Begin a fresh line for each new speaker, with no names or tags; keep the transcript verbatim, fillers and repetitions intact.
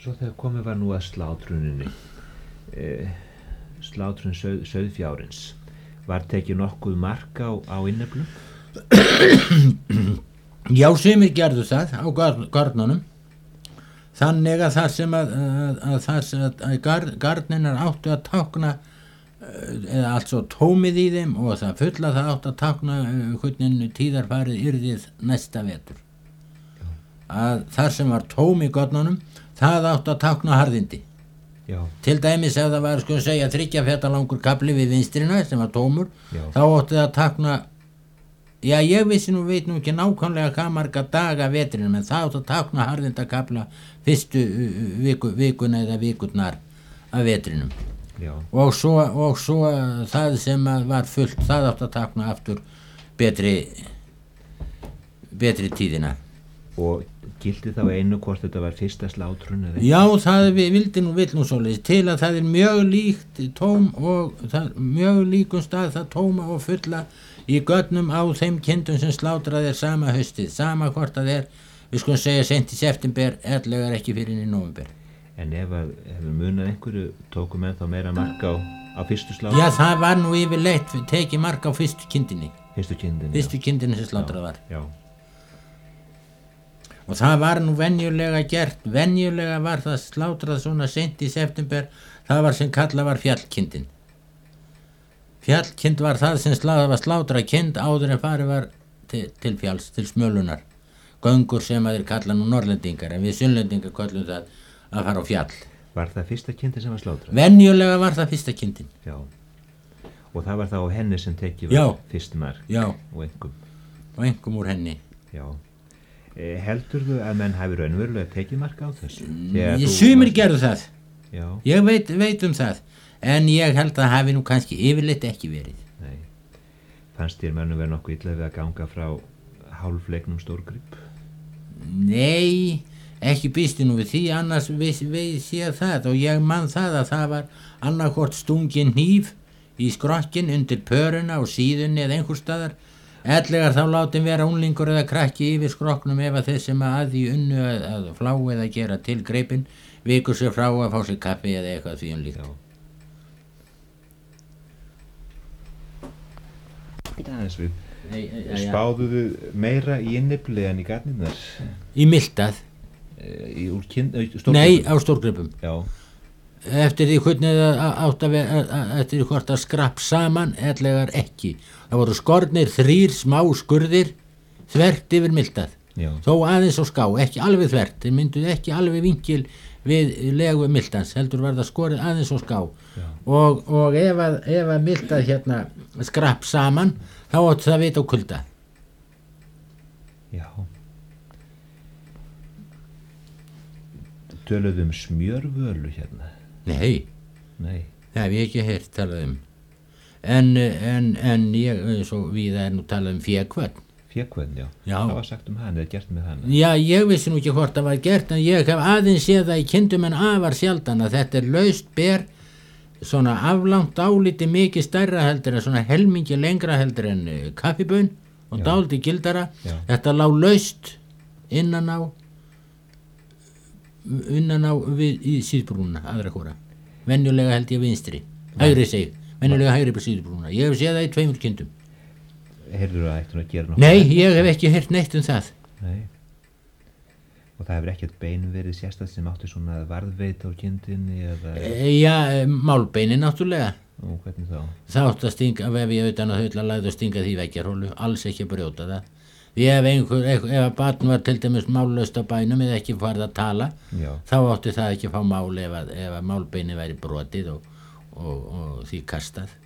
Svo þegar komið var nú að slátruninni, eh, slátrun sauð, sauðfjárins, var tekið nokkuð mark á, á inneflum?
Já, sumir gerðu það á garnunum, þannig að það sem að, að, að, það að, að gar, garninar áttu að tákna eða allt svo tómið í þeim og það fulla það áttu að tákna hvernig tíðarfarið yrðið næsta vetur. Já. Að þar sem var tóm í garnunum, það áttu að tákna harðindi. Já. Til dæmis ef það var sko að segja þriggja feta langur kafli við vinstrina sem var tómur, já, þá áttu það að tákna, já, ég vissi nú, veit nú ekki nákvæmlega hvað marga daga vetrinum, en það átt að tákna harðindakafla fyrstu viku, vikuna eða vikurnar af vetrinum. Já. Og svo, og svo það sem var fullt, það átt að tákna aftur betri, betri tíðina.
Og gildi þá einu hvort þetta var fyrsta slátrun eða?
Já, það við vildi nú vill nú svoleiðis til að það er mjög líkt tóm og það, mjög líkum stað það tóma og fulla í gögnum á þeim kindum sem slátrað er sama haustið, sama hvort það er, við skulum segja sent í september, ellegar ekki fyrir inn í nóvember.
En ef að hefur munað einhverju, tókum menn þá meira mark á, á fyrstu slátrun?
Já, það var nú yfirleitt tekið mark á fyrstu kindinni.
Fyrstu kindinni,
fyrstu kindinni sem slátrað var.
Já.
Og það var nú venjulega gert, venjulega var það slátrað svona sent í september, það var sem kallað var fjallkindin. Fjallkind var það sem slá, var slátrað kind áður en farið var til, til fjalls, til smölunar. Göngur sem að þeir kalla nú norrlendingar, en við sunnlendingar kallum það að fara á fjall.
Var það fyrsta kindin sem var slátrað?
Venjulega var það fyrsta kindin.
Já. Og það var þá á henni sem tekið var fyrst mark?
Já.
Og einhverjum?
Og einhverjum úr henni.
Já. E, heldurðu að menn hafi raunverulega tekið mark á þessu?
Ég sumir varst... gerðu það.
Já.
Ég veit, veit um það. En ég held að hafi nú kannski yfirleitt ekki verið.
Nei. Fannst þér mönnum verið nokkuð illa við að ganga frá hálfleiknum stórgrip?
Nei, ekki býstu nú við því, annars við, við séð það og ég man það að það var annarkvort stungin hníf í skrokkin undir pöruna og síðunni eða einhver staðar. Ellegar þá látum vera unglingur eða krakki yfir skroknum ef að þeir sem að því unnu að, að flá eða gera til greipin vikur sér frá að fá sér kaffi eða eitthvað því um líkt.
Aðeins við, spáðuðu meira í innifli en í garnirnar?
Í miltað?
Í úr kind, stórgripum?
Nei, á stórgripum.
Já.
Eftir því hvernig það átt að vera, eftir því hvort að skrapp saman, ellegar ekki. Það voru skornir þrýr smá skurðir þvert yfir miltað. Já. Þó aðeins á ská, ekki alveg þvert, þeir mynduð ekki alveg vinkil við legu miltans, heldur var það skorið aðeins á ská. Já. Og, og ef að, ef að miltað hérna skrapp saman, þá átt það vita á kulda.
Já. Töluðum smjörvölu hérna?
Nei.
Nei.
Það hef ég ekki heyrt talað um. En, en, en ég, svo við er nú talað um fjekvörn.
Fjekvörn, já.
Já.
Það var sagt um hann, eða gert með hann.
Já, ég vissi nú ekki hvort það var gert, en ég hef aðeins séð það í kindum en afar sjaldan að þetta er laust ber, svona aflangt áliti mikið stærra heldur en svona helmingi lengra heldur en kaffibön og dálítið gildara. Já. Þetta lá laust innan á innan á við í síðbrúna aðra hvora, venjulega held ég vinstri hægri seg, venjulega hægri på síðbrúna. Ég hef séð það í tveimur kindum.
Heyrður að ættum að gera nokkuð?
Nei, ég hef ekki heyrt neitt um það.
Nei. Og það hefur ekkert bein verið sérstætt sem átti svona varðveit á kindinni eða?
E, já, málbeinin náttúrulega.
Og hvernig þá?
Það átti að stinga, ef ég utan að hölla lagði að stinga því veggjarhólu, alls ekki að brjóta það. Því ef einhver, ef að barn var til dæmis mállaust á bænum eða ekki farið að tala, já, þá átti það ekki að fá mál ef að, ef að málbeini væri brotið og, og, og því kastað.